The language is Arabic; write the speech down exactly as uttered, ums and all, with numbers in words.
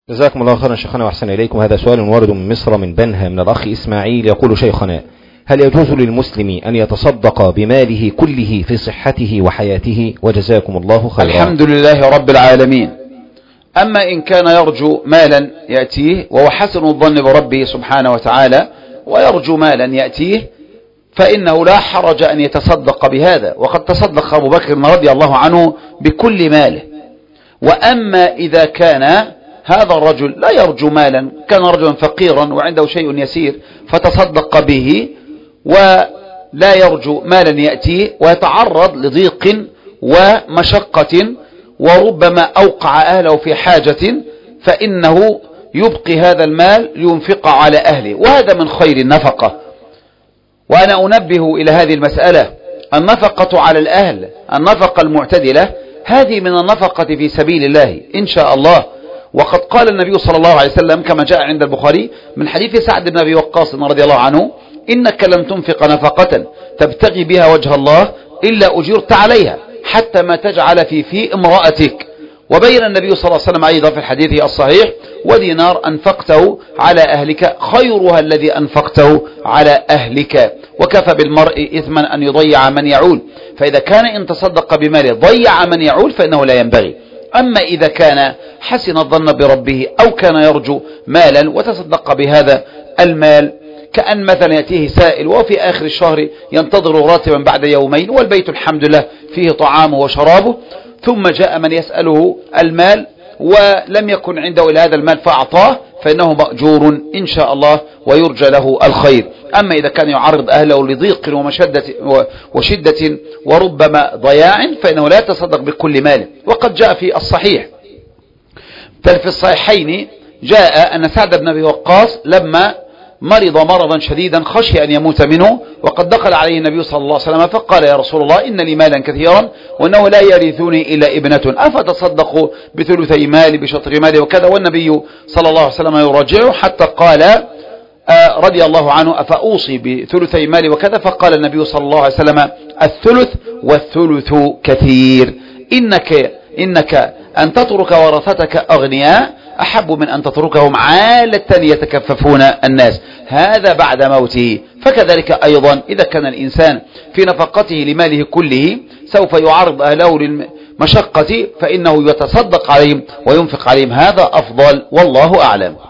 جزاكم الله خيرا شيخنا وأحسن إليكم. هذا سؤال وارد من مصر من بنها من الأخ إسماعيل يقول: شيخنا، هل يجوز للمسلم أن يتصدق بماله كله في صحته وحياته؟ وجزاكم الله خيرا. الحمد لله رب العالمين. أما إن كان يرجو مالا يأتيه وهو حسن الظن بربه سبحانه وتعالى ويرجو مالا يأتيه فإنه لا حرج أن يتصدق بهذا، وقد تصدق أبو بكر رضي الله عنه بكل ماله. وأما إذا كان هذا الرجل لا يرجو مالا، كان رجلا فقيرا وعنده شيء يسير فتصدق به ولا يرجو مالا يأتيه ويتعرض لضيق ومشقة وربما أوقع أهله في حاجة، فإنه يبقي هذا المال لينفق على أهله، وهذا من خير النفقة. وأنا أنبه إلى هذه المسألة: النفقة على الأهل، النفقة المعتدلة، هذه من النفقة في سبيل الله إن شاء الله. وقد قال النبي صلى الله عليه وسلم كما جاء عند البخاري من حديث سعد بن أبي وقاص رضي الله عنه: إنك لن تنفق نفقة تبتغي بها وجه الله إلا أجرت عليها حتى ما تجعل في في امرأتك. وبين النبي صلى الله عليه وسلم أيضا في الحديث الصحيح: ودينار أنفقته على أهلك خيرها الذي أنفقته على أهلك، وكفى بالمرء إثما أن يضيع من يعول. فإذا كان إن تصدق بماله ضيع من يعول فإنه لا ينبغي. أما إذا كان حسن الظن بربه أو كان يرجو مالا وتصدق بهذا المال، كأن مثلا يأتيه سائل وفي آخر الشهر ينتظر راتبا بعد يومين والبيت الحمد لله فيه طعامه وشرابه، ثم جاء من يسأله المال ولم يكن عنده إلى هذا المال فأعطاه، فإنه مأجور إن شاء الله ويرجى له الخير. أما إذا كان يعرض أهله لضيق ومشدة وشدة وربما ضياع فإنه لا يتصدق بكل ماله. وقد جاء في الصحيح بل في الصحيحين جاء أن سعد بن أبي وقاص لما مرض مرضا شديدا خشي أن يموت منه، وقد دخل عليه النبي صلى الله عليه وسلم فقال: يا رسول الله، إن لي مالا كثيرا وأنه لا يرثني إلا ابنة، أفتصدق بثلثي مالي بشطر مالي وكذا. والنبي صلى الله عليه وسلم يراجعه حتى قال آه رضي الله عنه: أفأوصي بثلثي مالي وكذا؟ فقال النبي صلى الله عليه وسلم: الثلث والثلث كثير، إنك, إنك أن تترك ورثتك أغنياء أحب من أن تتركهم عالة يتكففون الناس، هذا بعد موته. فكذلك أيضا إذا كان الإنسان في نفقته لماله كله سوف يعرض أهله للمشقة فإنه يتصدق عليهم وينفق عليهم، هذا أفضل والله أعلم.